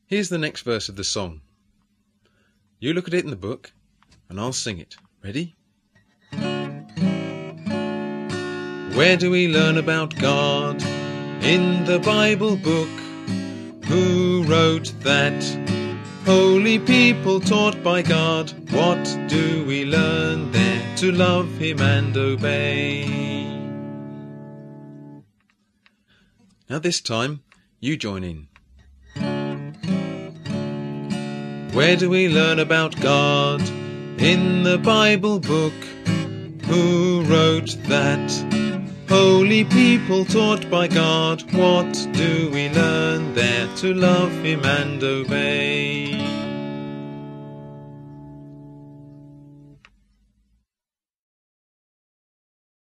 Here's the next verse of the song. You look at it in the book, and I'll sing it. Ready? Where do we learn about God? In the Bible book. Who wrote that? Holy people taught by God. What do we learn there? To love Him and obey. Now this time, you join in. Where do we learn about God? In the Bible book. Who wrote that? Holy people taught by God. What do we learn there? To love Him and obey.